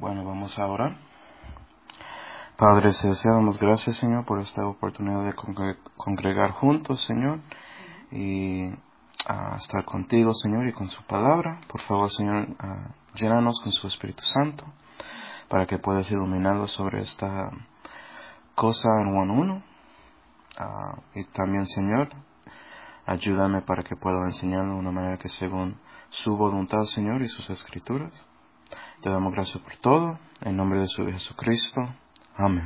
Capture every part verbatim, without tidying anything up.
Bueno, vamos a orar. Padre Celestial, damos gracias, Señor, por esta oportunidad de congre- congregar juntos, Señor, y uh, estar contigo, Señor, y con su palabra. Por favor, Señor, uh, llénanos con su Espíritu Santo para que puedas iluminarnos sobre esta cosa en Juan uno. Uh, y también, Señor, ayúdame para que pueda enseñarlo de una manera que según su voluntad, Señor, y sus escrituras. Te damos gracias por todo, en nombre de su Hijo Jesucristo. Amén.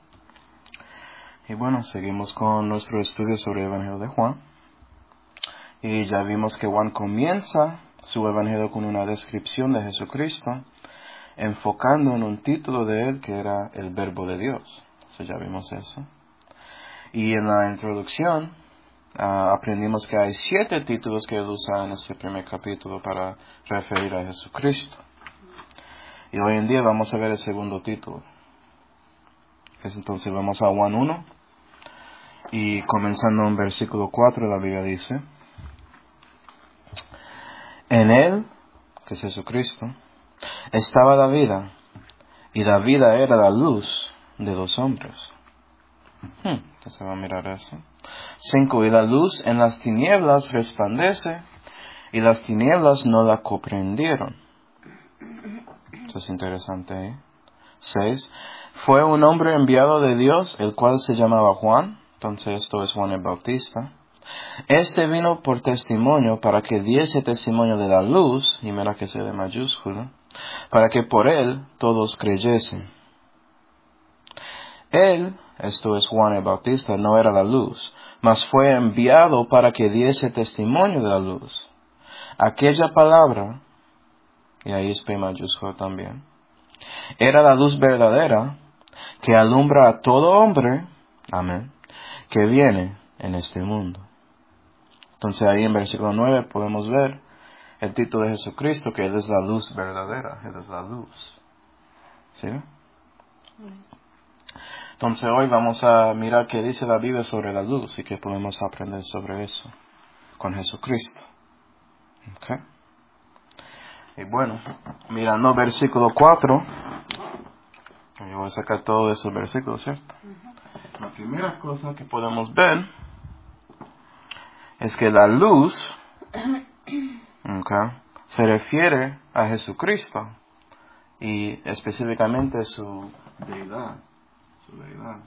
Y bueno, seguimos con nuestro estudio sobre el Evangelio de Juan. Y ya vimos que Juan comienza su Evangelio con una descripción de Jesucristo, enfocando en un título de él que era el Verbo de Dios. Entonces ya vimos eso. Y en la introducción uh, aprendimos que hay siete títulos que él usa en este primer capítulo para referir a Jesucristo. Y hoy en día vamos a ver el segundo título. Entonces vamos a Juan uno. Y comenzando en versículo cuatro, la Biblia dice: En él, que es Jesucristo, estaba la vida, y la vida era la luz de los hombres. Hmm, entonces va a mirar eso. Cinco. Y la luz en las tinieblas resplandece, y las tinieblas no la comprendieron. Eso es interesante, ¿eh? Seis. Fue un hombre enviado de Dios, el cual se llamaba Juan. Entonces esto es Juan el Bautista. Este vino por testimonio para que diese testimonio de la luz, y mira que se de mayúscula, para que por él todos creyesen. Él, esto es Juan el Bautista, no era la luz, mas fue enviado para que diese testimonio de la luz. Aquella palabra, y ahí es P mayúscula también, era la luz verdadera que alumbra a todo hombre, amén, que viene en este mundo. Entonces ahí en versículo nueve podemos ver el título de Jesucristo, que Él es la luz verdadera, Él es la luz. ¿Sí? Entonces hoy vamos a mirar qué dice la Biblia sobre la luz y qué podemos aprender sobre eso con Jesucristo. ¿Okay? Y bueno, mirando versículo cuatro, yo voy a sacar todos esos versículos, ¿cierto? Uh-huh. La primera cosa que podemos ver es que la luz, okay, se refiere a Jesucristo y específicamente su deidad, su deidad.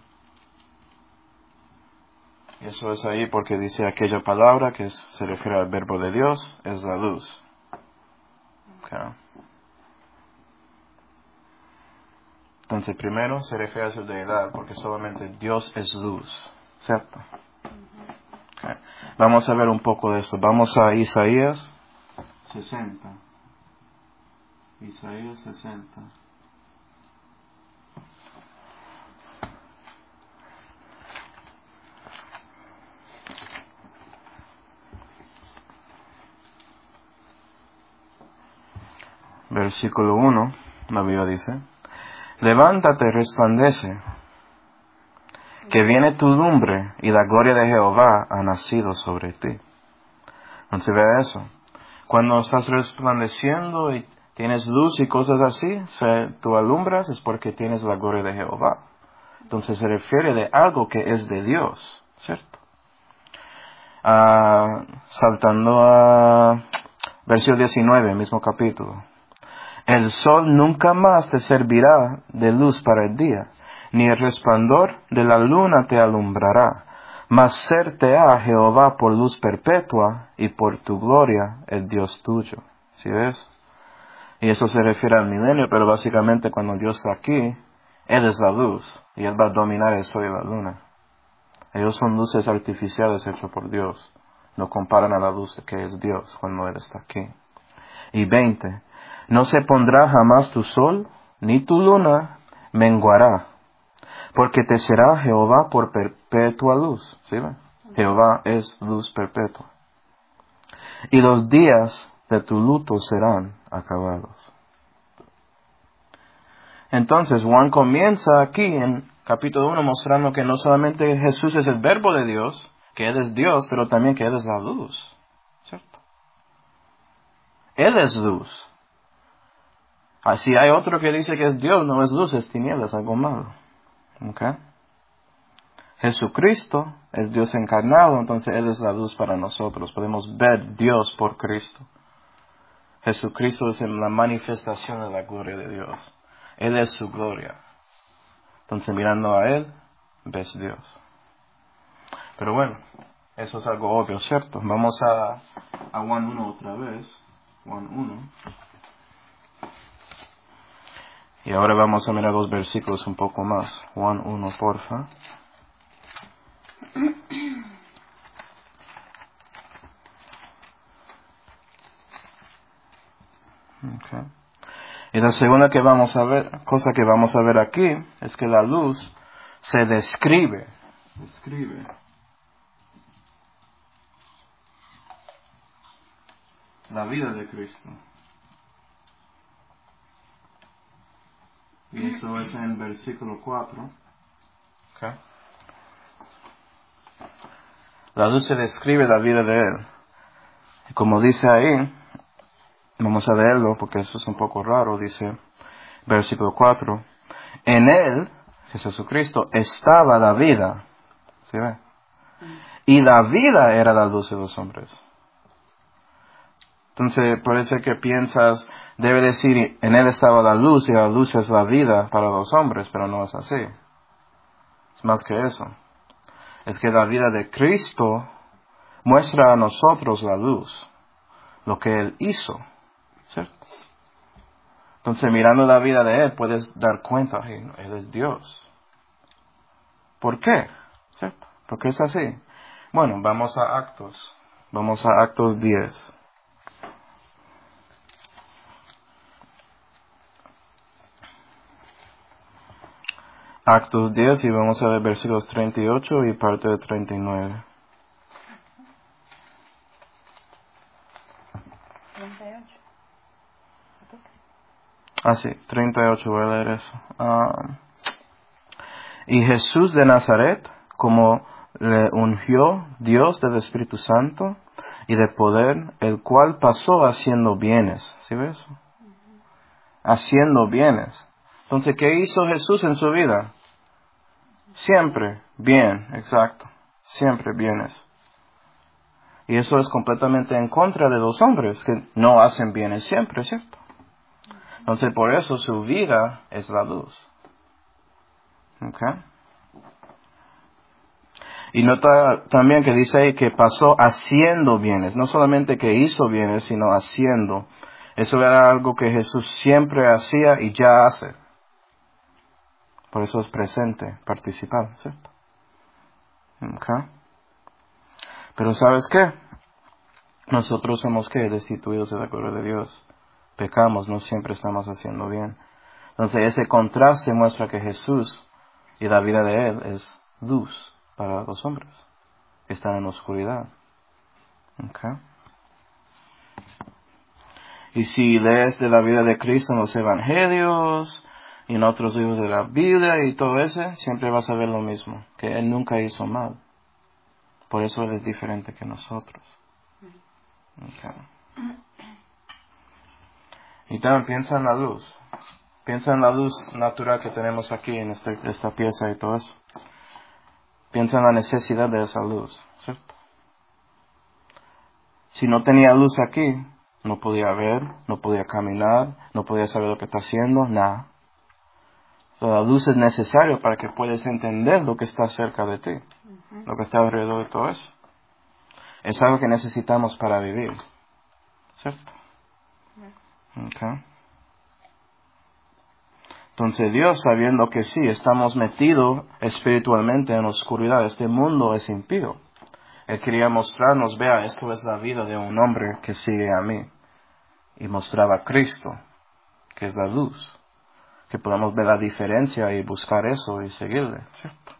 Y eso es ahí porque dice aquella palabra que es, se refiere al verbo de Dios, es la luz. Okay. Entonces primero se refiere a su deidad porque solamente Dios es luz, ¿cierto? Okay. Vamos a ver un poco de eso. Vamos a Isaías sesenta. Isaías sesenta. Versículo uno, la Biblia dice: Levántate, resplandece, que viene tu lumbre y la gloria de Jehová ha nacido sobre ti. Entonces ve eso. Cuando estás resplandeciendo y tienes luz y cosas así, se, tú alumbras, es porque tienes la gloria de Jehová. Entonces se refiere de algo que es de Dios, ¿cierto? Ah, saltando a versículo diecinueve, mismo capítulo. El sol nunca más te servirá de luz para el día, ni el resplandor de la luna te alumbrará, mas serte ha Jehová por luz perpetua, y por tu gloria el Dios tuyo. ¿Sí ves? Y eso se refiere al milenio, pero básicamente cuando Dios está aquí, Él es la luz, y Él va a dominar el sol y la luna. Ellos son luces artificiales hechas por Dios. No comparan a la luz que es Dios cuando Él está aquí. Y veinte. No se pondrá jamás tu sol, ni tu luna menguará, porque te será Jehová por perpetua luz. ¿Sí ven? Jehová es luz perpetua. Y los días de tu luto serán acabados. Entonces Juan comienza aquí en capítulo uno mostrando que no solamente Jesús es el verbo de Dios, que Él es Dios, pero también que Él es la luz. ¿Cierto? Él es luz. Si hay otro que dice que es Dios, no es luz, es tinieblas, algo malo. ¿Okay? Jesucristo es Dios encarnado, entonces Él es la luz para nosotros. Podemos ver Dios por Cristo. Jesucristo es la manifestación de la gloria de Dios. Él es su gloria. Entonces mirando a Él, ves Dios. Pero bueno, eso es algo obvio, ¿cierto? Vamos a, a Juan uno otra vez. Juan uno. Y ahora vamos a mirar los versículos un poco más. Juan uno, porfa. Okay. Y la segunda que vamos a ver, cosa que vamos a ver aquí, es que la luz se describe. Describe. La vida de Cristo. Y eso es en versículo cuatro. Okay. La luz se describe la vida de Él. Y como dice ahí, vamos a leerlo porque eso es un poco raro, dice versículo cuatro. En Él, Jesucristo, estaba la vida. ¿Sí ve? Y la vida era la luz de los hombres. Entonces, parece que piensas, debe decir, en Él estaba la luz y la luz es la vida para los hombres, pero no es así. Es más que eso. Es que la vida de Cristo muestra a nosotros la luz, lo que Él hizo, ¿cierto? Entonces, mirando la vida de Él, puedes dar cuenta, hey, Él es Dios. ¿Por qué? ¿Cierto? ¿Por qué es así? Bueno, vamos a Actos. Vamos a Actos diez. Actos diez y vamos a ver versículos treinta y ocho y parte de treinta y nueve. treinta y ocho. Ah, sí, treinta y ocho, voy a leer eso. Uh, y Jesús de Nazaret, como le ungió Dios del Espíritu Santo y de poder, el cual pasó haciendo bienes. ¿Sí ves? Uh-huh. Haciendo bienes. Entonces, ¿qué hizo Jesús en su vida? Siempre bien, exacto. Siempre bienes. Y eso es completamente en contra de los hombres que no hacen bienes siempre, ¿cierto? Entonces, por eso su vida es la luz. ¿Okay? Y nota también que dice ahí que pasó haciendo bienes. No solamente que hizo bienes, sino haciendo. Eso era algo que Jesús siempre hacía y ya hace. Por eso es presente, participar, ¿cierto? Okay. Pero ¿sabes qué? Nosotros somos, ¿qué? Destituidos de la gloria de Dios. Pecamos, no siempre estamos haciendo bien. Entonces ese contraste muestra que Jesús y la vida de Él es luz para los hombres que están en la oscuridad. Okay. Y si lees de la vida de Cristo en los evangelios y en otros libros de la Biblia y todo eso, siempre vas a ver lo mismo, que Él nunca hizo mal. Por eso Él es diferente que nosotros. Okay. Y también piensa en la luz. Piensa en la luz natural que tenemos aquí en este, esta pieza y todo eso. Piensa en la necesidad de esa luz, ¿cierto? Si no tenía luz aquí, no podía ver, no podía caminar, no podía saber lo que está haciendo, nada. La luz es necesaria para que puedas entender lo que está cerca de ti, uh-huh. Lo que está alrededor de todo eso. Es algo que necesitamos para vivir, ¿cierto? Uh-huh. Okay. Entonces Dios, sabiendo que sí, estamos metidos espiritualmente en la oscuridad, este mundo es impío. Él quería mostrarnos, vea, esto es la vida de un hombre que sigue a mí. Y mostraba a Cristo, que es la luz. Que podamos ver la diferencia y buscar eso y seguirle, ¿cierto?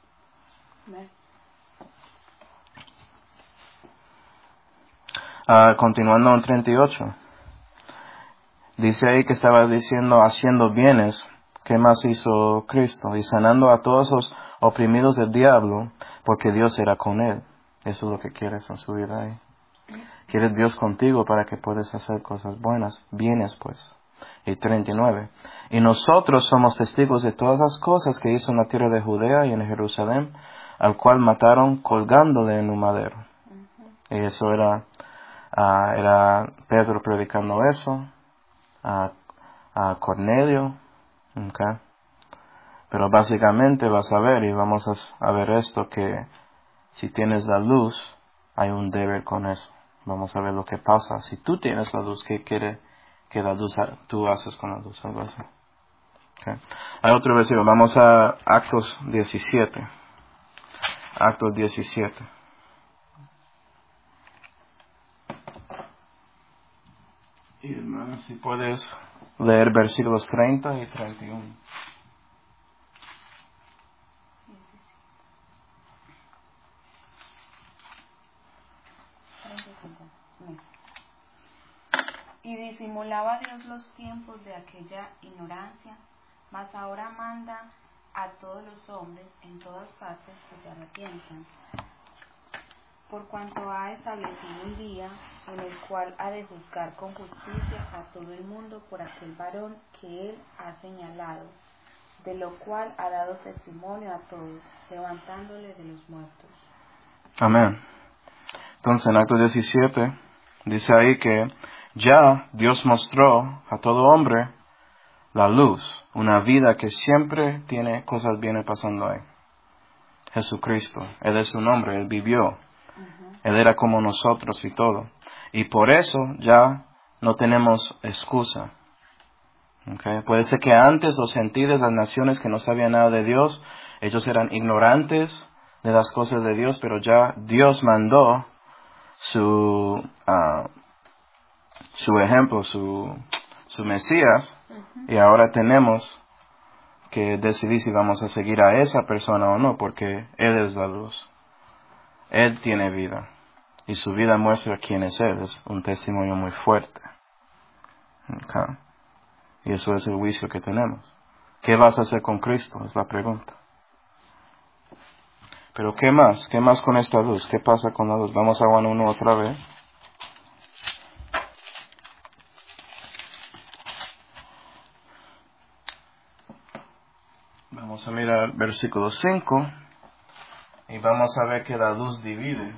Uh, continuando en treinta y ocho. Dice ahí que estaba diciendo, haciendo bienes. ¿Qué más hizo Cristo? Y sanando a todos los oprimidos del diablo, porque Dios era con él. Eso es lo que quieres en su vida ahí. Quieres Dios contigo para que puedas hacer cosas buenas, bienes pues. y treinta y nueve. Y nosotros somos testigos de todas las cosas que hizo en la tierra de Judea y en Jerusalén, al cual mataron colgándole en un madero. Uh-huh. Y eso era, uh, era Pedro predicando eso a, a Cornelio. Okay. Pero básicamente vas a ver, y vamos a, a ver esto, que si tienes la luz, hay un deber con eso. Vamos a ver lo que pasa. Si tú tienes la luz, ¿qué quiere que la luz tú haces con la luz? Algo así. Okay. Hay otro versículo. Vamos a Actos diecisiete. Actos diecisiete. Y hermano, si puedes leer versículos treinta y treinta y uno. Y disimulaba Dios los tiempos de aquella ignorancia, mas ahora manda a todos los hombres en todas partes que se arrepientan, por cuanto ha establecido un día en el cual ha de juzgar con justicia a todo el mundo por aquel varón que él ha señalado, de lo cual ha dado testimonio a todos, levantándole de los muertos. Amén. Entonces en Actos diecisiete dice ahí que ya Dios mostró a todo hombre la luz, una vida que siempre tiene cosas bienes pasando ahí. Jesucristo, Él es su nombre, Él vivió, uh-huh. Él era como nosotros y todo. Y por eso ya no tenemos excusa. Okay. Puede ser que antes los gentiles, las naciones que no sabían nada de Dios, ellos eran ignorantes de las cosas de Dios, pero ya Dios mandó su uh, su ejemplo, su, su Mesías, uh-huh. Y ahora tenemos que decidir si vamos a seguir a esa persona o no, porque Él es la luz. Él tiene vida, y su vida muestra quién es Él, es un testimonio muy fuerte. Okay. Y eso es el juicio que tenemos. ¿Qué vas a hacer con Cristo? Es la pregunta. Pero ¿qué más? ¿Qué más con esta luz? ¿Qué pasa con la luz? Vamos a Juan uno otra vez. Vamos a mirar versículo cinco y vamos a ver que la luz divide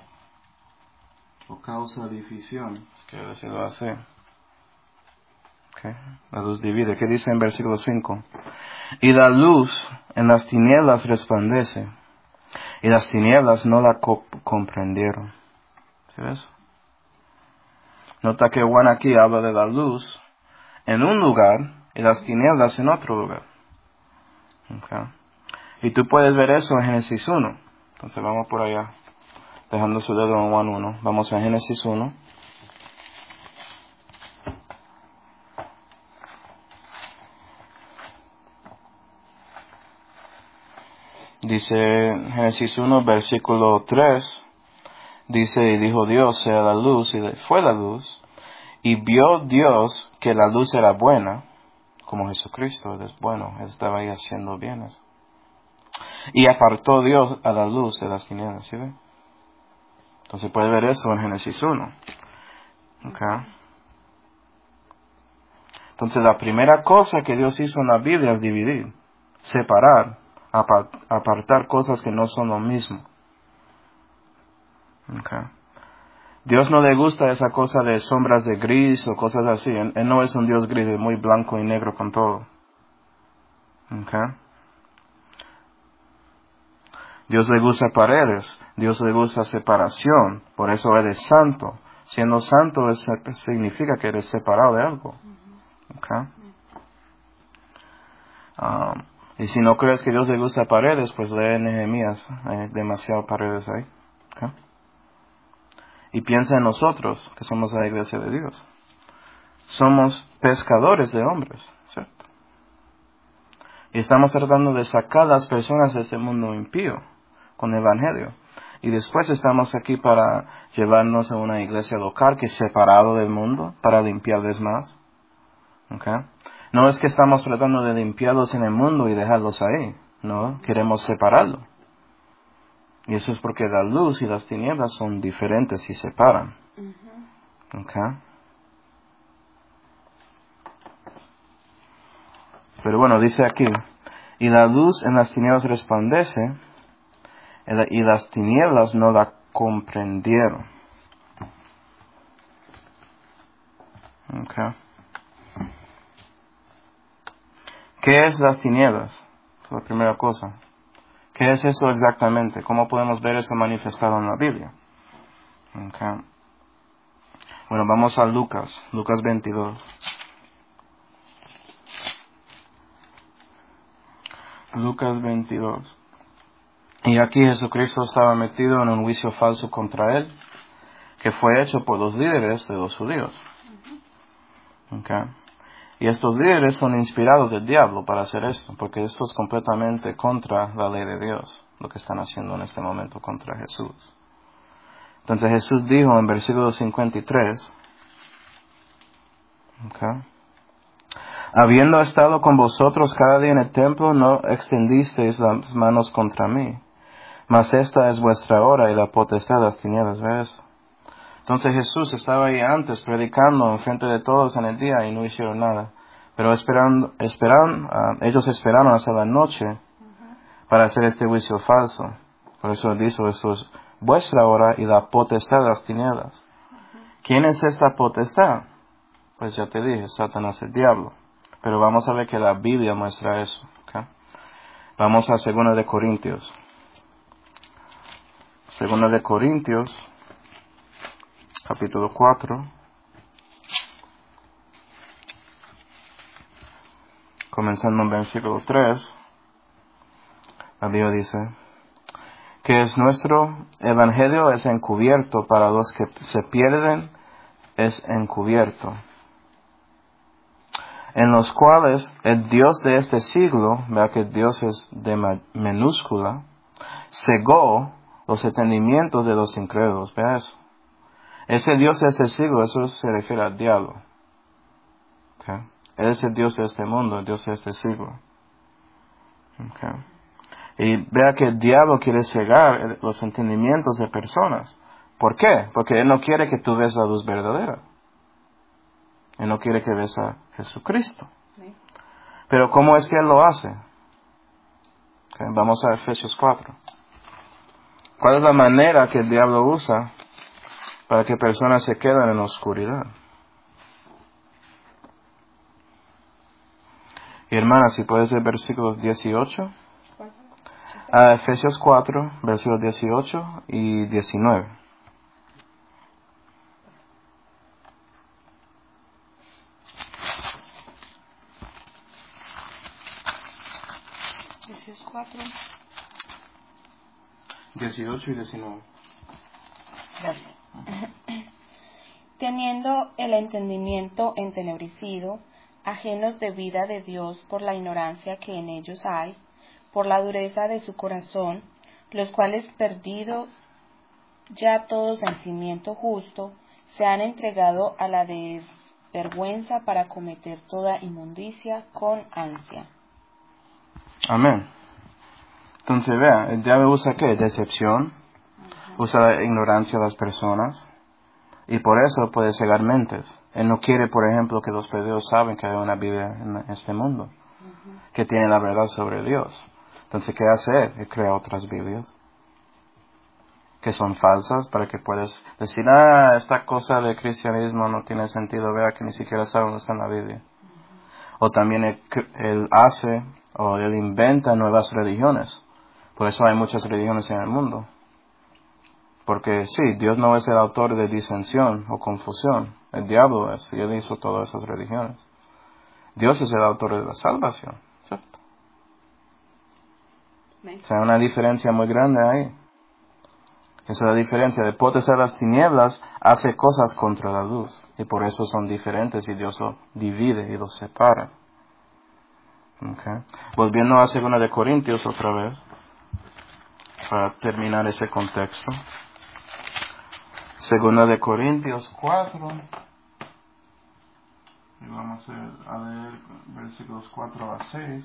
o causa división, quiero decirlo así. Okay. La luz divide. ¿Qué dice en versículo cinco? Y la luz en las tinieblas resplandece, y las tinieblas no la co- comprendieron. ¿Sí ves? Nota que Juan aquí habla de la luz en un lugar y las tinieblas en otro lugar. Okay. Y tú puedes ver eso en Génesis uno. Entonces vamos por allá, dejando su dedo en Juan uno. Vamos a Génesis uno. Dice Génesis uno, versículo tres. Dice, y dijo Dios, sea la luz, y fue la luz. Y vio Dios que la luz era buena, como Jesucristo, Él es bueno, Él estaba ahí haciendo bienes. Y apartó Dios a la luz de las tinieblas, ¿sí ve? Entonces puede ver eso en Génesis uno. Okay. Entonces la primera cosa que Dios hizo en la Biblia es dividir, separar, apartar cosas que no son lo mismo. Okay. Dios no le gusta esa cosa de sombras de gris o cosas así. Él, él no es un Dios gris, es muy blanco y negro con todo. Okay. Dios le gusta paredes, Dios le gusta separación, por eso Él es santo. Siendo santo es, significa que eres separado de algo. Okay. Um, y si no crees que Dios le gusta paredes, pues lee Nehemías, hay demasiadas paredes ahí. Okay. Y piensa en nosotros, que somos la iglesia de Dios. Somos pescadores de hombres, ¿cierto? Y estamos tratando de sacar a las personas de este mundo impío con el Evangelio. Y después estamos aquí para llevarnos a una iglesia local que es separado del mundo, para limpiarles más. ¿Okay? No es que estamos tratando de limpiarlos en el mundo y dejarlos ahí. No, queremos separarlo. Y eso es porque la luz y las tinieblas son diferentes y separan. Uh-huh. ¿Okay? Pero bueno, dice aquí, y la luz en las tinieblas resplandece, y las tinieblas no la comprendieron. Okay. ¿Qué es las tinieblas? Es la primera cosa. ¿Qué es eso exactamente? ¿Cómo podemos ver eso manifestado en la Biblia? Okay. Bueno, vamos a Lucas, Lucas veintidós. Lucas veintidós. Y aquí Jesucristo estaba metido en un juicio falso contra él, que fue hecho por los líderes de los judíos. Okay. Y estos líderes son inspirados del diablo para hacer esto, porque esto es completamente contra la ley de Dios, lo que están haciendo en este momento contra Jesús. Entonces Jesús dijo en versículo cincuenta y tres, okay, habiendo estado con vosotros cada día en el templo, no extendisteis las manos contra mí, mas esta es vuestra hora y la potestad de las tinieblas. ¿Ves eso? Entonces Jesús estaba ahí antes predicando en frente de todos en el día y no hicieron nada. Pero esperando, esperan, uh, ellos esperaron hasta la noche uh-huh. para hacer este juicio falso. Por eso dijo, eso es vuestra hora y la potestad de las tinieblas. Uh-huh. ¿Quién es esta potestad? Pues ya te dije, Satanás el diablo. Pero vamos a ver que la Biblia muestra eso. ¿Okay? Vamos a Segunda de Corintios. Segunda de Corintios, capítulo cuatro. Comenzando en versículo tres. La Biblia dice, que es nuestro evangelio es encubierto para los que se pierden, es encubierto. En los cuales el Dios de este siglo, vea que Dios es de minúscula, cegó los entendimientos de los incrédulos. Vea eso. Ese Dios de este siglo, eso se refiere al diablo. Okay. Él es el Dios de este mundo, el Dios de este siglo. Okay. Y vea que el diablo quiere cegar los entendimientos de personas. ¿Por qué? Porque él no quiere que tú veas la luz verdadera. Él no quiere que veas a Jesucristo. Sí. Pero ¿cómo es que él lo hace? Okay. Vamos a Efesios cuatro. ¿Cuál es la manera que el diablo usa para que personas se queden en la oscuridad? Y hermanas, si puedes ver versículos dieciocho. A Efesios cuatro, versículos dieciocho y diecinueve. Efesios cuatro. dieciocho y diecinueve. Gracias. Teniendo el entendimiento entenebrecido, ajenos de vida de Dios por la ignorancia que en ellos hay, por la dureza de su corazón, los cuales perdido ya todo sentimiento justo, se han entregado a la desvergüenza para cometer toda inmundicia con ansia. Amén. Entonces vea, el diablo usa ¿qué? Decepción, uh-huh. usa la ignorancia de las personas, y por eso puede cegar mentes. Él no quiere, por ejemplo, que los perdidos saben que hay una Biblia en este mundo, uh-huh. que tiene la verdad sobre Dios. Entonces, ¿qué hace él? Él crea otras Biblias que son falsas para que puedas decir, ah, esta cosa de cristianismo no tiene sentido, vea que ni siquiera sabe dónde está en la Biblia. Uh-huh. O también él, él hace o él inventa nuevas religiones. Por eso hay muchas religiones en el mundo. Porque sí, Dios no es el autor de disensión o confusión. El diablo es, y él hizo todas esas religiones. Dios es el autor de la salvación, ¿cierto? O sea, una diferencia muy grande ahí. Esa es la diferencia. De potestad de las tinieblas hace cosas contra la luz. Y por eso son diferentes y Dios lo divide y los separa. Okay. Volviendo a Segunda de Corintios otra vez. Para terminar ese contexto. Segunda de Corintios cuatro. Y vamos a leer versículos cuatro a seis.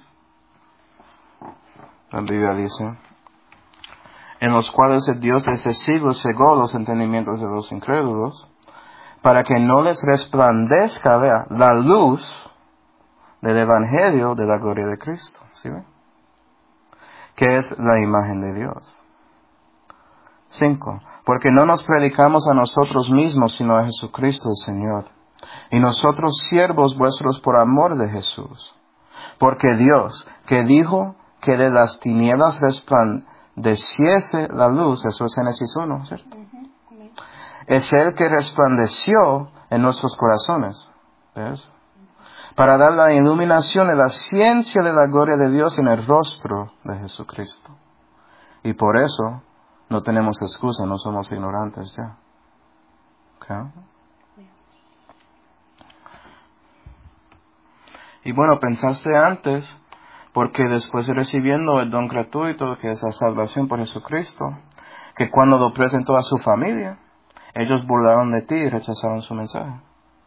La Biblia dice, en los cuales el Dios de este siglo cegó los entendimientos de los incrédulos, para que no les resplandezca, vea, la luz del Evangelio de la gloria de Cristo. ¿Sí ve? Que es la imagen de Dios. Cinco. Porque no nos predicamos a nosotros mismos, sino a Jesucristo el Señor. Y nosotros siervos vuestros por amor de Jesús. Porque Dios, que dijo que de las tinieblas resplandeciese la luz, eso es Génesis uno, ¿cierto? Uh-huh. Es el que resplandeció en nuestros corazones. ¿Ves? Para dar la iluminación de la ciencia de la gloria de Dios en el rostro de Jesucristo. Y por eso no tenemos excusa, no somos ignorantes ya. ¿Okay? Y bueno, pensaste antes, porque después de recibiendo el don gratuito, que es la salvación por Jesucristo, que cuando lo presentó a su familia, ellos burlaron de ti y rechazaron su mensaje.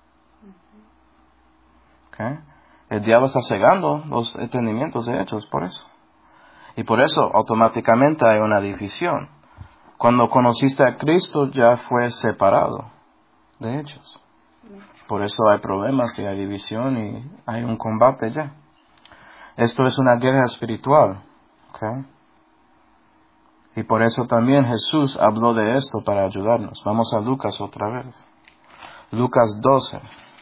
¿Okay? El diablo está cegando los entendimientos de ellos por eso. Y por eso automáticamente hay una división. Cuando conociste a Cristo ya fue separado de ellos. Por eso hay problemas y hay división y hay un combate ya. Esto es una guerra espiritual. ¿Okay? Y por eso también Jesús habló de esto para ayudarnos. Vamos a Lucas otra vez. Lucas doce.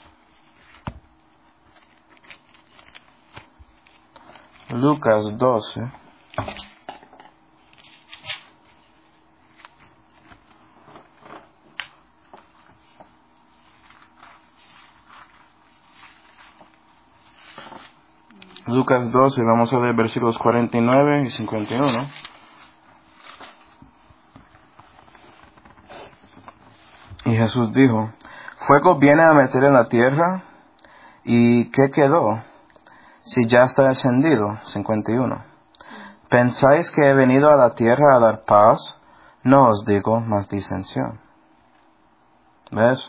Lucas doce. Lucas doce, vamos a leer versículos cuarenta y nueve y cincuenta y uno. Y Jesús dijo, fuego viene a meter en la tierra, ¿y qué quedó? Si ya está encendido. cincuenta y uno. ¿Pensáis que he venido a la tierra a dar paz? No os digo más disensión. ¿Ves?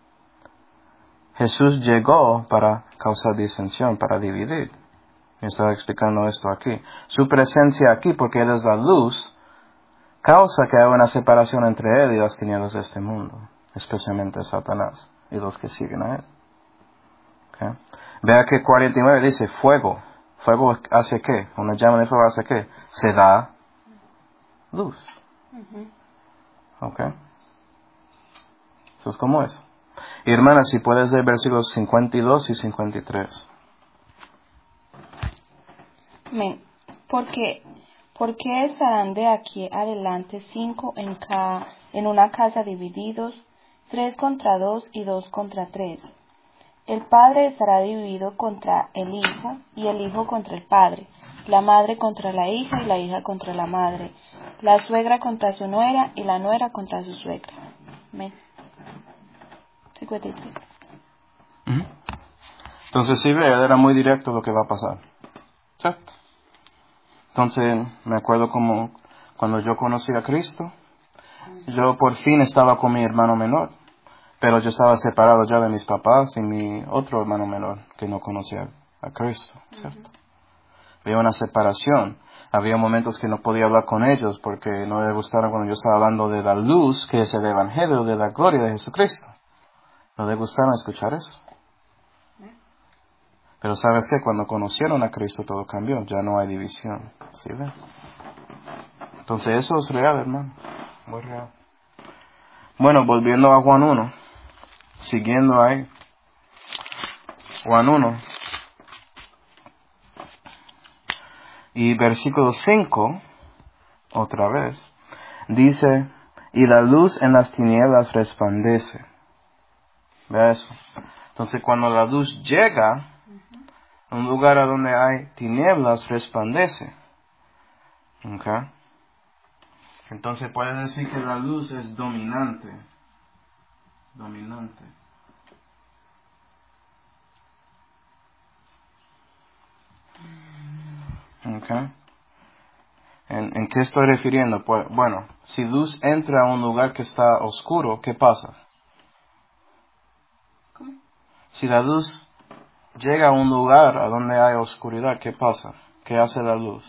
Jesús llegó para causar disensión, para dividir. Me estaba explicando esto aquí. Su presencia aquí, porque Él es la luz, causa que haya una separación entre Él y las tinieblas de este mundo, especialmente Satanás y los que siguen a Él. ¿Okay? Vea que cuarenta y nueve dice fuego. ¿Fuego hace qué? Una llama de fuego hace qué? Se da luz. Uh-huh. ¿Ok? Eso es como eso. Y hermanas, si puedes leer versículos cincuenta y dos y cincuenta y tres. Amén. Porque, ¿por qué estarán de aquí adelante cinco en, ca, en una casa divididos, tres contra dos y dos contra tres? El padre estará dividido contra el hijo, y el hijo contra el padre, la madre contra la hija, y la hija contra la madre, la suegra contra su nuera, y la nuera contra su suegra. Amén. cincuenta y tres. Uh-huh. Entonces, sí, ve, era muy directo lo que va a pasar. ¿Cierto? Entonces, me acuerdo como cuando yo conocí a Cristo, yo por fin estaba con mi hermano menor. Pero yo estaba separado ya de mis papás y mi otro hermano menor que no conocía a Cristo, ¿cierto? Uh-huh. Había una separación. Había momentos que no podía hablar con ellos porque no les gustaron cuando yo estaba hablando de la luz, que es el Evangelio de la gloria de Jesucristo. No les gustaron escuchar eso. Uh-huh. Pero ¿sabes qué? Cuando conocieron a Cristo todo cambió. Ya no hay división. ¿Sí ven? Entonces eso es real, hermano. Muy real. Bueno, volviendo a Juan uno. Siguiendo ahí, Juan uno, y versículo cinco, otra vez, dice, y la luz en las tinieblas resplandece. ¿Ve eso? Entonces cuando la luz llega a un lugar a donde hay tinieblas, resplandece. ¿Okay? Entonces puede decir que la luz es dominante. Dominante. Okay. ¿En, ¿En qué estoy refiriendo? Pues, bueno, si luz entra a un lugar que está oscuro, ¿qué pasa? ¿Cómo? Si la luz llega a un lugar a donde hay oscuridad, ¿qué pasa? ¿Qué hace la luz?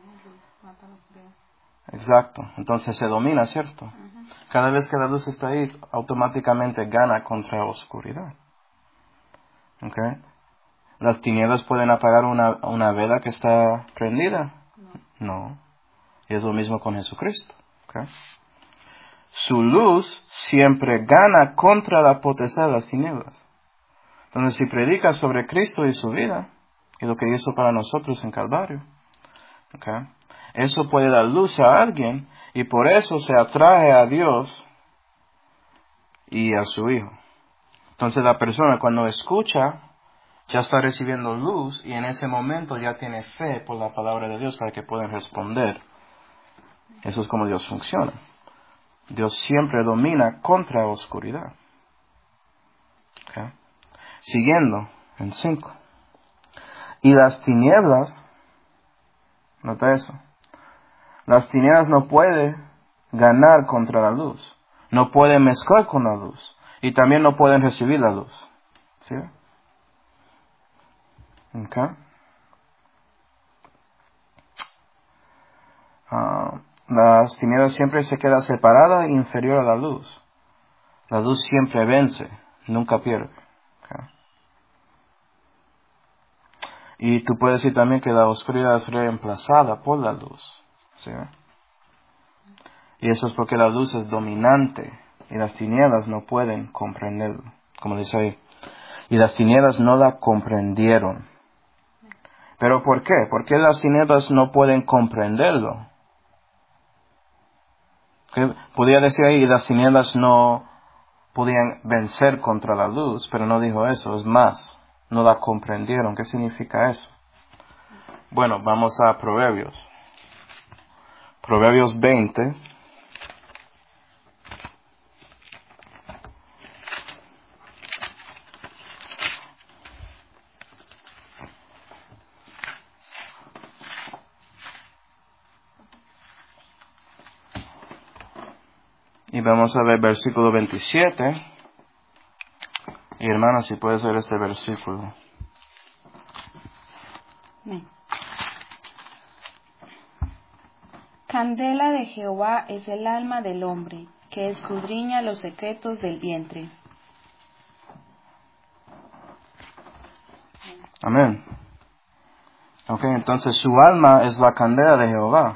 Exacto. Entonces se domina, ¿cierto? Uh-huh. Cada vez que la luz está ahí, automáticamente gana contra la oscuridad. ¿Okay? ¿Las tinieblas pueden apagar una, una vela que está prendida? No. Y es lo mismo con Jesucristo. ¿Okay? Su luz siempre gana contra la potestad de las tinieblas. Entonces, si predicas sobre Cristo y su vida, y lo que hizo para nosotros en Calvario, ¿okay? Eso puede dar luz a alguien, y por eso se atrae a Dios y a su Hijo. Entonces, la persona cuando escucha, ya está recibiendo luz, y en ese momento ya tiene fe por la palabra de Dios para que puedan responder. Eso es como Dios funciona. Dios siempre domina contra la oscuridad. ¿Okay? Siguiendo, en cinco. Y las tinieblas, nota eso, las tinieblas no pueden ganar contra la luz, no pueden mezclar con la luz, y también no pueden recibir la luz. ¿Sí? Okay. Uh, las tinieblas siempre se quedan separadas e inferior a la luz. La luz siempre vence, nunca pierde. Okay. Y tú puedes decir también que la oscuridad es reemplazada por la luz. ¿Sí? Y eso es porque la luz es dominante y las tinieblas no pueden comprenderlo. Como dice ahí. Y las tinieblas no la comprendieron. ¿Pero por qué? ¿Por qué las tinieblas no pueden comprenderlo? ¿Qué? Podía decir ahí, las tinieblas no podían vencer contra la luz, pero no dijo eso. Es más, no la comprendieron. ¿Qué significa eso? Bueno, vamos a Proverbios. Proverbios veinte. Y vamos a ver versículo veintisiete. Y hermana, si puedes ver este versículo. Candela de Jehová es el alma del hombre, que escudriña los secretos del vientre. Amén. Ok, entonces su alma es la candela de Jehová.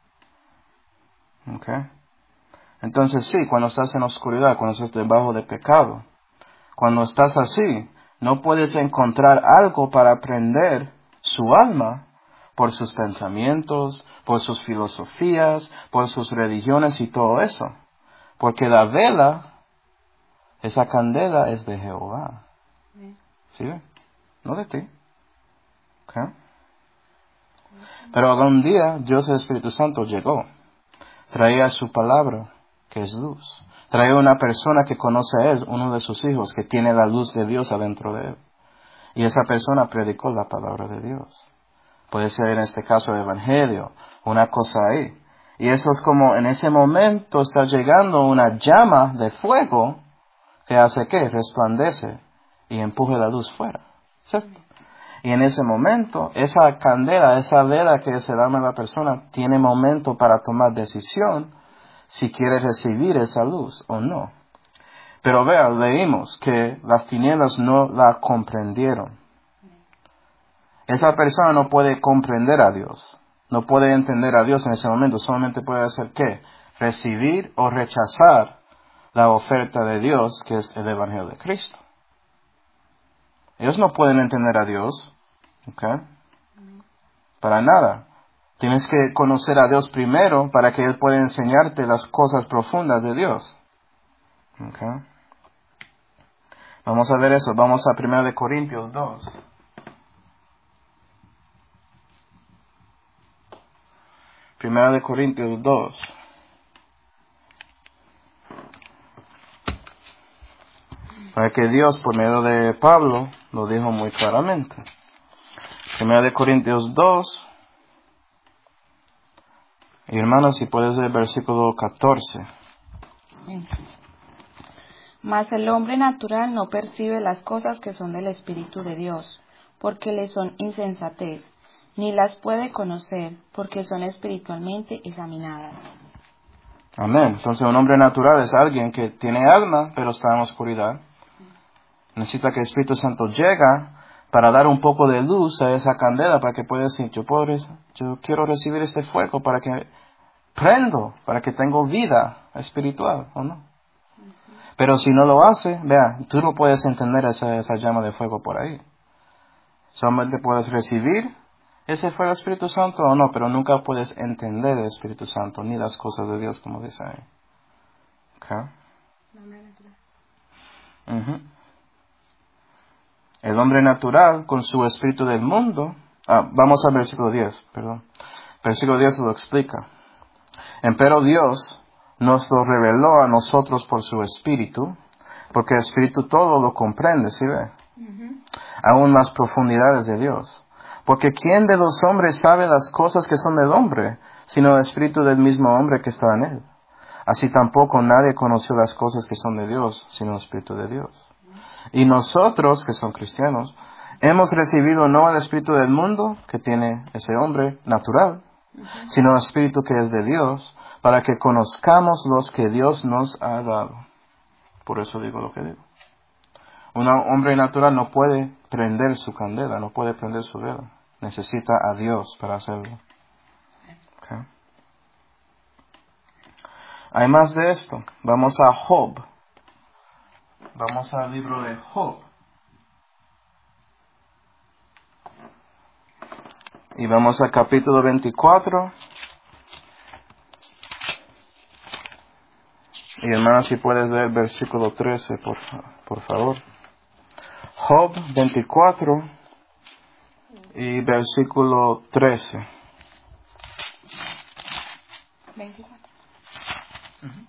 Ok. Entonces sí, cuando estás en oscuridad, cuando estás debajo de pecado, cuando estás así, no puedes encontrar algo para aprender su alma por sus pensamientos, por sus filosofías, por sus religiones y todo eso. Porque la vela, esa candela es de Jehová. ¿Sí? No de ti. ¿Okay? Pero algún día Dios el Espíritu Santo llegó. Traía su palabra, que es luz. Traía una persona que conoce a Él, uno de sus hijos, que tiene la luz de Dios adentro de Él. Y esa persona predicó la palabra de Dios. Puede ser en este caso el Evangelio, una cosa ahí. Y eso es como en ese momento está llegando una llama de fuego que hace que resplandece y empuje la luz fuera. ¿Cierto? Y en ese momento, esa candela, esa vela que es el alma de la persona, tiene momento para tomar decisión si quiere recibir esa luz o no. Pero vean, leímos que las tinieblas no la comprendieron. Esa persona no puede comprender a Dios. No puede entender a Dios en ese momento. Solamente puede hacer ¿qué? Recibir o rechazar la oferta de Dios, que es el Evangelio de Cristo. Ellos no pueden entender a Dios. ¿Okay? Para nada. Tienes que conocer a Dios primero para que Él pueda enseñarte las cosas profundas de Dios. ¿Okay? Vamos a ver eso. Vamos a primera de Corintios dos. Primera de Corintios dos. Para que Dios, por medio de Pablo, lo dijo muy claramente. Primera de Corintios dos. Y hermanos, si puedes ver el versículo catorce. Mas el hombre natural no percibe las cosas que son del Espíritu de Dios, porque le son insensatez, ni las puede conocer, porque son espiritualmente examinadas. Amén. Entonces un hombre natural es alguien que tiene alma, pero está en oscuridad. Necesita que el Espíritu Santo llegue para dar un poco de luz a esa candela para que pueda decir, yo, puedo, yo quiero recibir este fuego para que prendo, para que tenga vida espiritual, ¿o no? Pero si no lo hace, vea, tú no puedes entender esa, esa llama de fuego por ahí. Solamente puedes recibir ese fuego del Espíritu Santo o no, pero nunca puedes entender el Espíritu Santo, ni las cosas de Dios, como dice ahí. Okay. Uh-huh. El hombre natural, con su espíritu del mundo, ah, vamos al versículo diez, perdón. Versículo diez lo explica. Empero Dios nos lo reveló a nosotros por su espíritu, porque el espíritu todo lo comprende, ¿sí ve? Uh-huh. Aún las profundidades de Dios. Porque ¿quién de los hombres sabe las cosas que son del hombre, sino el espíritu del mismo hombre que está en él? Así tampoco nadie conoció las cosas que son de Dios, sino el espíritu de Dios. Y nosotros, que son cristianos, hemos recibido no el espíritu del mundo, que tiene ese hombre natural, uh-huh, sino el espíritu que es de Dios, para que conozcamos los que Dios nos ha dado. Por eso digo lo que digo. Un hombre natural no puede prender su candela, no puede prender su vela. Necesita a Dios para hacerlo. Okay. Hay más de esto. Vamos a Job. Vamos al libro de Job. Y vamos al capítulo veinticuatro. Y hermana, si puedes leer el versículo trece, por, por favor. Job veinticuatro y versículo trece. veinticuatro. Uh-huh.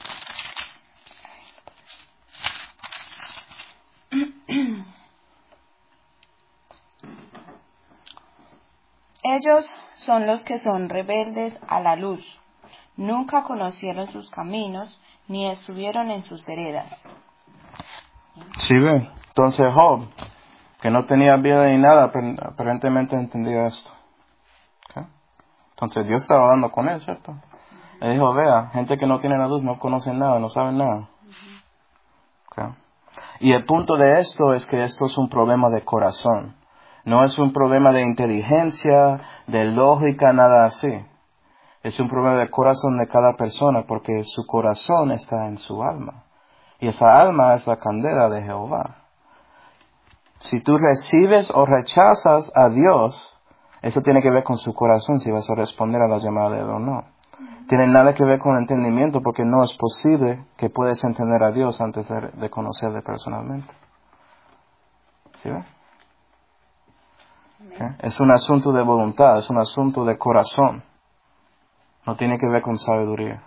Ellos son los que son rebeldes a la luz. Nunca conocieron sus caminos, ni estuvieron en sus veredas. Sí, ve. Entonces Job, que no tenía vida ni nada, aparentemente entendía esto. ¿Okay? Entonces Dios estaba hablando con él, ¿cierto? Él dijo, vea, gente que no tiene la luz no conoce nada, no sabe nada. ¿Okay? Y el punto de esto es que esto es un problema de corazón. No es un problema de inteligencia, de lógica, nada así. Es un problema del corazón de cada persona, porque su corazón está en su alma. Y esa alma es la candela de Jehová. Si tú recibes o rechazas a Dios, eso tiene que ver con su corazón, si vas a responder a la llamada de Él o no. Tiene nada que ver con el entendimiento, porque no es posible que puedas entender a Dios antes de, de conocerle personalmente. ¿Sí ve? ¿Okay? Es un asunto de voluntad, es un asunto de corazón. No tiene que ver con sabiduría.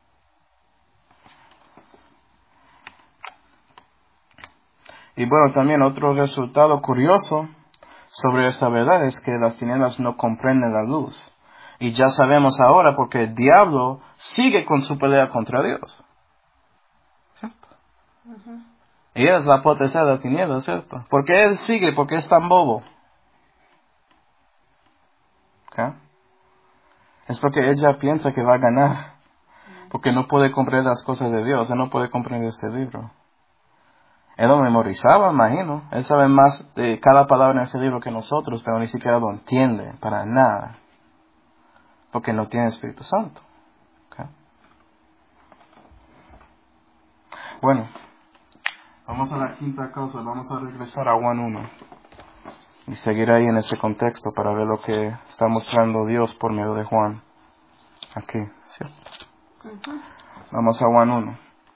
Y bueno, también otro resultado curioso sobre esta verdad es que las tinieblas no comprenden la luz. Y ya sabemos ahora porque el diablo sigue con su pelea contra Dios. ¿Cierto? Uh-huh. Y es la potestad de la tiniebla, ¿cierto? Porque él sigue, porque es tan bobo. ¿Okay? Es porque ella piensa que va a ganar. Porque no puede comprender las cosas de Dios. Él no puede comprender este libro. Él lo memorizaba, imagino. Él sabe más de cada palabra en este libro que nosotros, pero ni siquiera lo entiende para nada. Porque no tiene Espíritu Santo. ¿Okay? Bueno, vamos a la quinta causa. Vamos a regresar a Juan uno. Y seguir ahí en ese contexto para ver lo que está mostrando Dios por medio de Juan. Aquí, ¿cierto? Uh-huh. Vamos a Juan uno.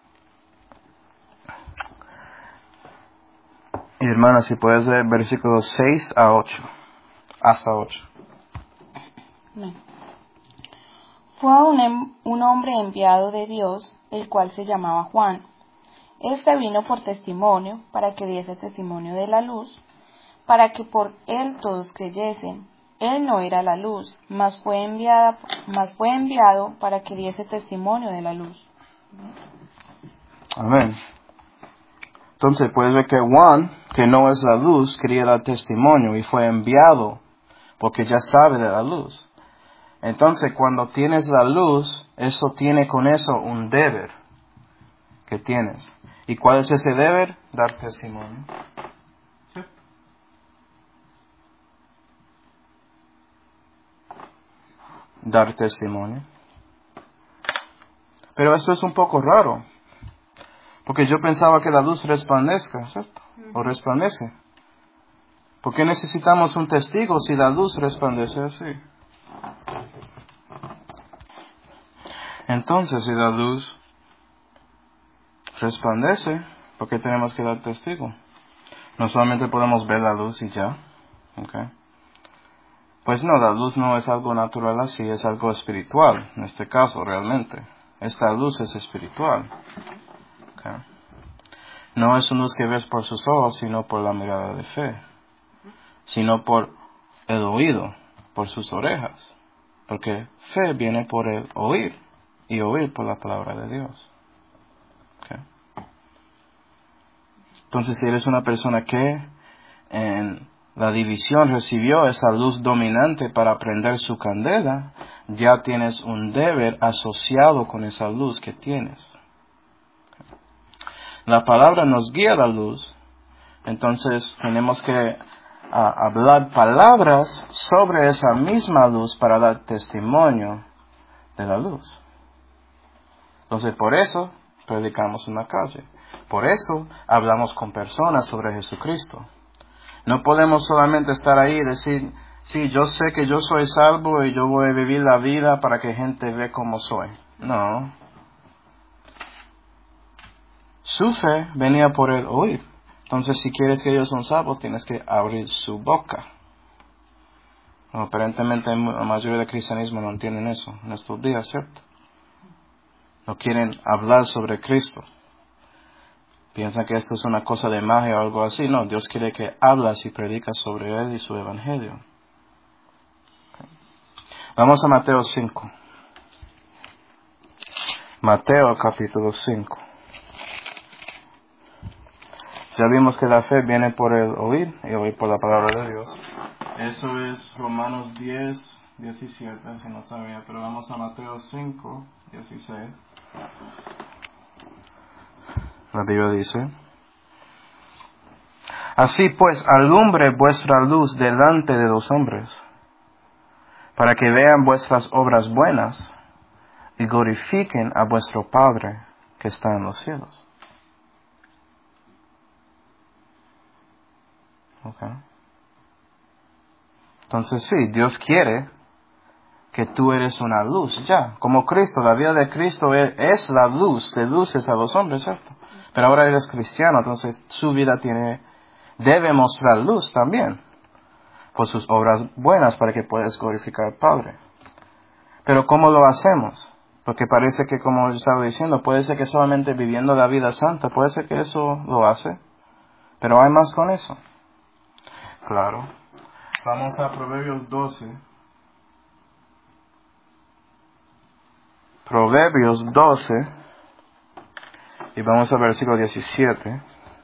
Y hermana, si puedes leer versículos seis a ocho. Hasta ocho. Bien. Fue un, un hombre enviado de Dios, el cual se llamaba Juan. Este vino por testimonio, para que diese testimonio de la luz, para que por él todos creyesen. Él no era la luz, mas fue, enviada, mas fue enviado para que diese testimonio de la luz. Amén. Entonces puedes ver que Juan, que no es la luz, quería dar testimonio y fue enviado porque ya sabe de la luz. Entonces cuando tienes la luz, eso tiene con eso un deber que tienes. ¿Y cuál es ese deber? Dar testimonio. ¿Sí? dar testimonio. Pero eso es un poco raro, porque yo pensaba que la luz resplandezca, ¿cierto? O resplandece. ¿Por qué necesitamos un testigo si la luz resplandece así? Entonces, si la luz resplandece, ¿por qué tenemos que dar testigo? No solamente podemos ver la luz y ya. ¿Okay? Pues no, la luz no es algo natural así, es algo espiritual, en este caso realmente. Esta luz es espiritual. ¿Okay? No es una luz que ves por sus ojos, sino por la mirada de fe. Sino por el oído, por sus orejas. Porque fe viene por el oír, y oír por la palabra de Dios. ¿Okay? Entonces, si eres una persona que en la división recibió esa luz dominante para prender su candela, ya tienes un deber asociado con esa luz que tienes. La palabra nos guía a la luz, entonces tenemos que a, hablar palabras sobre esa misma luz para dar testimonio de la luz. Entonces, por eso predicamos en la calle. Por eso hablamos con personas sobre Jesucristo. No podemos solamente estar ahí y decir, sí, yo sé que yo soy salvo y yo voy a vivir la vida para que gente vea cómo soy. No. Su fe venía por el oír. Entonces, si quieres que ellos son salvos, tienes que abrir su boca. Bueno, aparentemente la mayoría del cristianismo no entienden eso en estos días, ¿cierto? No quieren hablar sobre Cristo. Piensan que esto es una cosa de magia o algo así. No, Dios quiere que hablas y predicas sobre Él y su Evangelio. Vamos a Mateo cinco. Mateo capítulo cinco. Ya vimos que la fe viene por el oír y oír por la palabra de Dios. Eso es Romanos diez, diecisiete, si no sabía. Pero vamos a Mateo cinco, dieciséis. La Biblia dice: Así pues, alumbre vuestra luz delante de los hombres, para que vean vuestras obras buenas y glorifiquen a vuestro Padre que está en los cielos. Okay. Entonces sí, Dios quiere que tú eres una luz ya, como Cristo. La vida de Cristo es la luz, de luces a los hombres, ¿cierto? Pero ahora eres cristiano, entonces su vida tiene, debe mostrar luz también, por sus obras buenas, para que puedas glorificar al Padre. Pero ¿cómo lo hacemos? Porque parece que, como yo estaba diciendo, puede ser que solamente viviendo la vida santa, puede ser que eso lo hace, pero hay más con eso. Claro. Vamos a Proverbios doce. Proverbios doce. Y vamos al versículo diecisiete.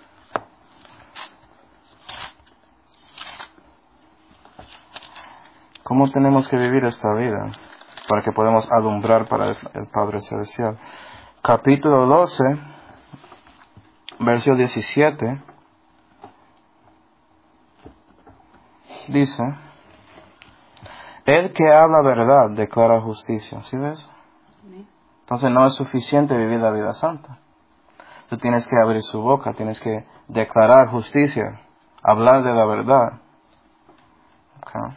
¿Cómo tenemos que vivir esta vida para que podamos alumbrar para el Padre Celestial? Capítulo doce, versículo diecisiete. Dice: El que habla verdad declara justicia. ¿Sí ves? Entonces no es suficiente vivir la vida santa. Tú tienes que abrir su boca, tienes que declarar justicia, hablar de la verdad. Okay.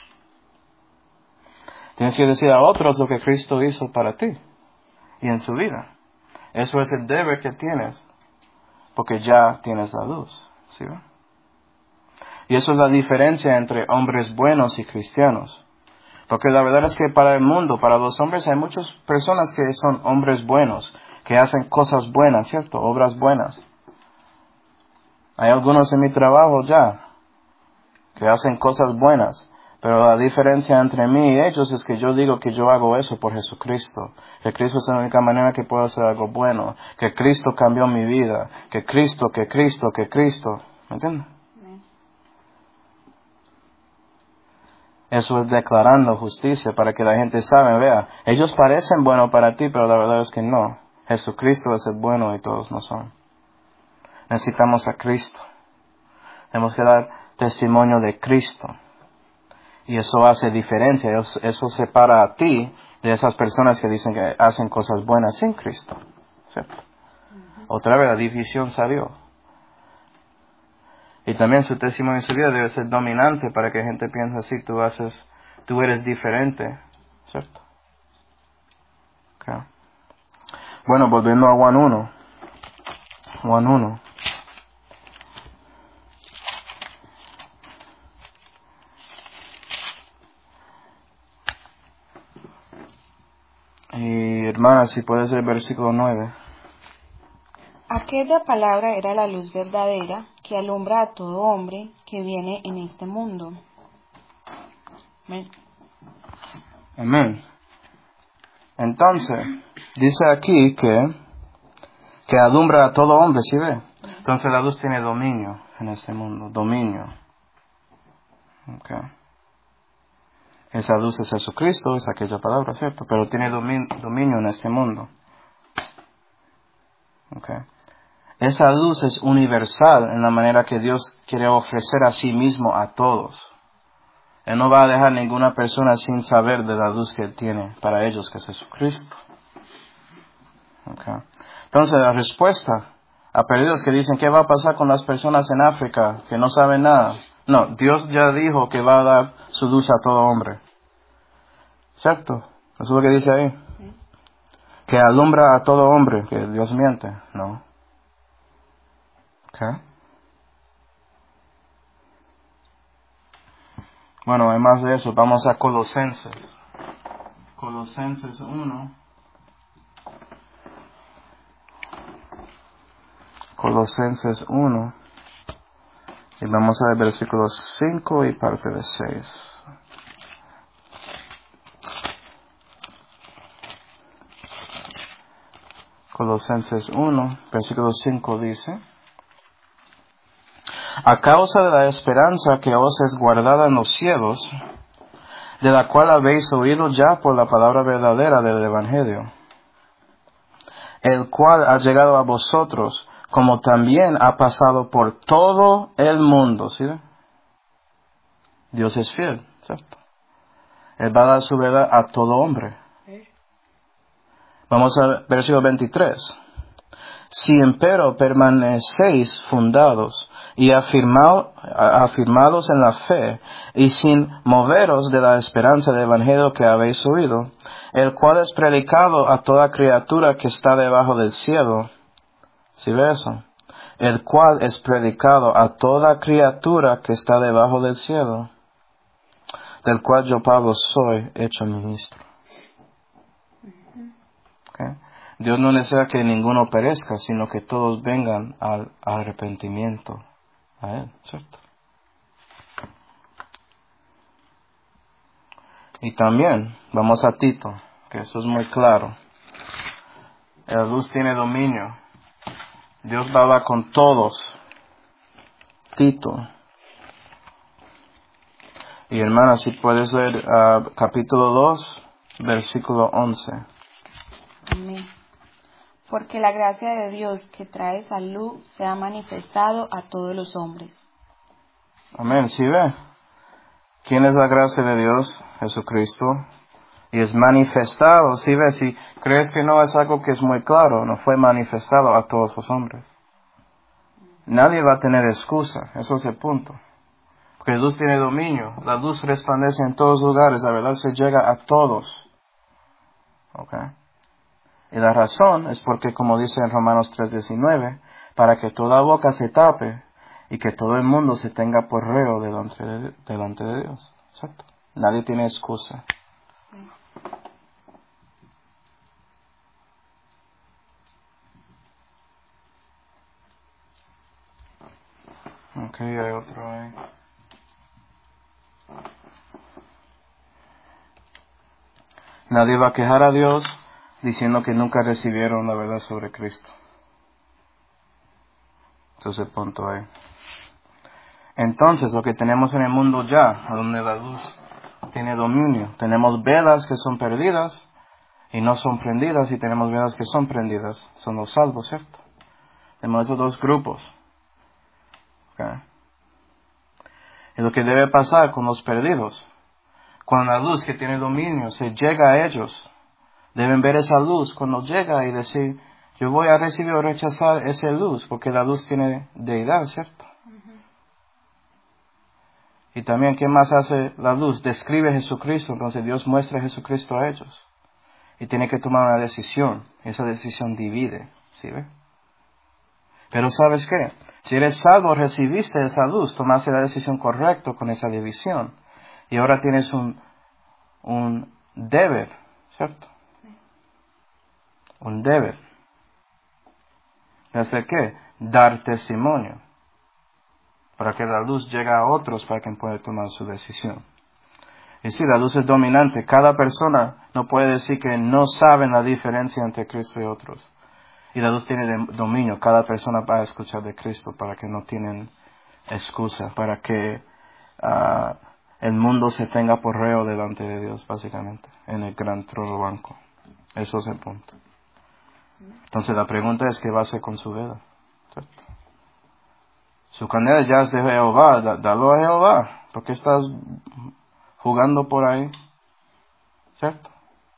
Tienes que decir a otros lo que Cristo hizo para ti y en su vida. Eso es el deber que tienes, porque ya tienes la luz. ¿Sí? Y eso es la diferencia entre hombres buenos y cristianos. Porque la verdad es que para el mundo, para los hombres, hay muchas personas que son hombres buenos, que hacen cosas buenas, ¿cierto? Obras buenas. Hay algunos en mi trabajo ya que hacen cosas buenas, pero la diferencia entre mí y ellos es que yo digo que yo hago eso por Jesucristo, que Cristo es la única manera que puedo hacer algo bueno, que Cristo cambió mi vida, que Cristo, que Cristo, que Cristo. ¿Me entiendes? Eso es declarando justicia para que la gente sabe, vea, ellos parecen buenos para ti, pero la verdad es que no. Jesucristo es el bueno y todos no son. Necesitamos a Cristo. Tenemos que dar testimonio de Cristo. Y eso hace diferencia, eso, eso separa a ti de esas personas que dicen que hacen cosas buenas sin Cristo. ¿Cierto? Uh-huh. Otra vez la división salió. Y también su testimonio en su vida debe ser dominante para que gente piense así, tú haces, tú eres diferente. ¿Cierto? Okay. Bueno, volviendo a Juan uno. Juan uno. Y hermana, si puede ser versículo nueve. Aquella palabra era la luz verdadera que alumbra a todo hombre que viene en este mundo. Amén. Amén. Entonces, dice aquí que, que alumbra a todo hombre, ¿sí ve? Entonces la luz tiene dominio en este mundo, dominio. Okay. Esa luz es Jesucristo, es aquella palabra, ¿cierto? Pero tiene domin, dominio en este mundo. Okay. Esa luz es universal en la manera que Dios quiere ofrecer a sí mismo a todos. Él no va a dejar ninguna persona sin saber de la luz que Él tiene para ellos, que es Jesucristo. Okay. Entonces la respuesta a perdidos que dicen, ¿qué va a pasar con las personas en África que no saben nada? No, Dios ya dijo que va a dar su luz a todo hombre. ¿Cierto? Eso es lo que dice ahí. ¿Sí? Que alumbra a todo hombre, que Dios miente. No. ¿Qué? Bueno, además de eso, vamos a Colosenses. Colosenses uno. Colosenses uno. Y vamos a ver versículos cinco y parte de seis. Colosenses uno, versículo cinco dice: a causa de la esperanza que os es guardada en los cielos, de la cual habéis oído ya por la palabra verdadera del Evangelio, el cual ha llegado a vosotros, como también ha pasado por todo el mundo. ¿Sí? Dios es fiel, ¿cierto? Él va a dar su verdad a todo hombre. Vamos al versículo veintitrés. Si empero permanecéis fundados y afirmado, afirmados en la fe, y sin moveros de la esperanza del Evangelio que habéis oído, el cual es predicado a toda criatura que está debajo del cielo. ¿Sí ve eso? El cual es predicado a toda criatura que está debajo del cielo, del cual yo, Pablo, soy hecho ministro. Okay. Dios no desea que ninguno perezca, sino que todos vengan al arrepentimiento a Él, ¿cierto? Y también, vamos a Tito, que eso es muy claro. La luz tiene dominio. Dios va a hablar con todos. Tito. Y hermana, si puedes leer uh, capítulo dos, versículo once. Amén. Porque la gracia de Dios que trae salud se ha manifestado a todos los hombres. Amén. ¿Sí ve? ¿Quién es la gracia de Dios? Jesucristo. Y es manifestado. ¿Sí ve? Si crees que no es algo que es muy claro, no fue manifestado a todos los hombres. Nadie va a tener excusa. Eso es el punto. Porque la luz tiene dominio. La luz resplandece en todos lugares. La verdad se llega a todos. ¿Ok? Y la razón es porque, como dice en Romanos tres diecinueve, para que toda boca se tape y que todo el mundo se tenga por reo delante de, delante de Dios. ¿Exacto? Nadie tiene excusa. Ok, hay otro ahí. Nadie va a quejar a Dios diciendo que nunca recibieron la verdad sobre Cristo. Ese es el punto ahí. Entonces, lo que tenemos en el mundo ya, donde la luz tiene dominio, tenemos velas que son perdidas y no son prendidas, y tenemos velas que son prendidas, son los salvos, ¿cierto? Tenemos esos dos grupos. Okay. Y lo que debe pasar con los perdidos Cuando la luz que tiene dominio se llega a ellos, deben ver esa luz cuando llega y decir, yo voy a recibir o rechazar esa luz, porque la luz tiene deidad, ¿cierto? Uh-huh. Y también, ¿qué más hace la luz? Describe a Jesucristo, entonces Dios muestra a Jesucristo a ellos. Y tiene que tomar una decisión, esa decisión divide, ¿sí ve? Pero ¿sabes qué? Si eres salvo, recibiste esa luz, tomaste la decisión correcta con esa división. Y ahora tienes un, un deber, ¿cierto? Un deber. ¿De hacer qué? Dar testimonio. Para que la luz llegue a otros para que puedan tomar su decisión. Y si la luz es dominante, cada persona no puede decir que no saben la diferencia entre Cristo y otros. Y la luz tiene dominio. Cada persona va a escuchar de Cristo para que no tienen excusa. Para que uh, el mundo se tenga por reo delante de Dios, básicamente. En el gran trono blanco. Eso es el punto. Entonces la pregunta es, ¿qué va a hacer con su vida? ¿Cierto? Su candela ya es de Jehová. Da, dalo a Jehová. ¿Por qué estás jugando por ahí? ¿Cierto?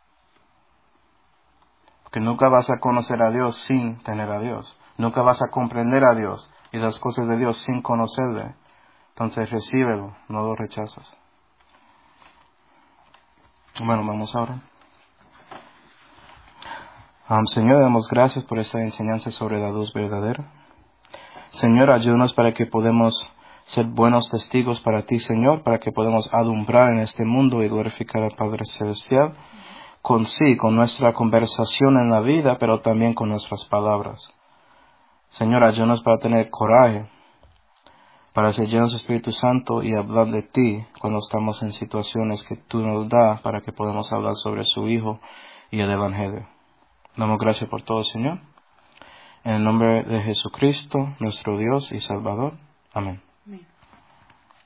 Porque nunca vas a conocer a Dios sin tener a Dios. Nunca vas a comprender a Dios y las cosas de Dios sin conocerle. Entonces recíbelo, no lo rechazas. Bueno, vamos ahora. Um, Señor, damos gracias por esta enseñanza sobre la luz verdadera. Señor, ayúdanos para que podamos ser buenos testigos para ti, Señor, para que podamos alumbrar en este mundo y glorificar al Padre Celestial. Con sí, con nuestra conversación en la vida, pero también con nuestras palabras. Señor, ayúdanos para tener coraje, para ser llenos del Espíritu Santo y hablar de ti cuando estamos en situaciones que tú nos das para que podamos hablar sobre su Hijo y el Evangelio. Damos gracias por todo, Señor. En el nombre de Jesucristo, nuestro Dios y Salvador. Amén.